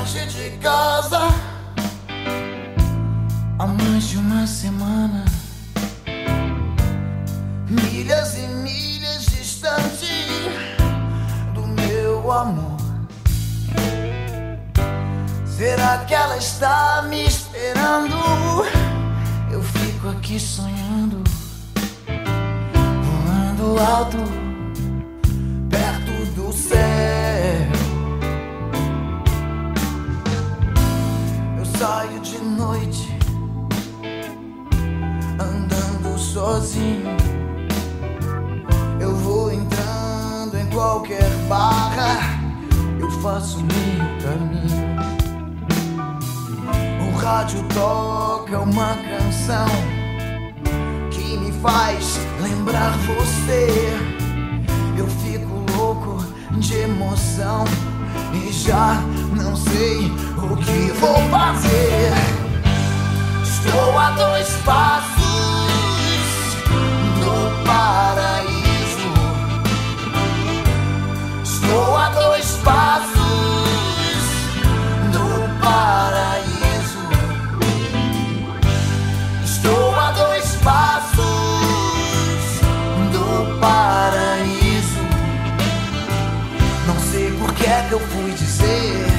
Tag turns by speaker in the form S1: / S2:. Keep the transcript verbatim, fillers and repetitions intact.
S1: longe de casa há mais de uma semana, milhas e milhas distante do meu amor. Será que ela está me esperando? Eu fico aqui sonhando, voando alto, perto do céu. Eu saio de noite, andando sozinho. Eu vou entrando em qualquer barra, eu faço meu caminho. O rádio toca uma canção que me faz lembrar você. Eu fico louco de emoção e já não sei o que vou fazer. Estou a dois passos do paraíso. Estou a dois passos do paraíso. Estou a dois passos do paraíso. Não sei por que é que eu fui dizer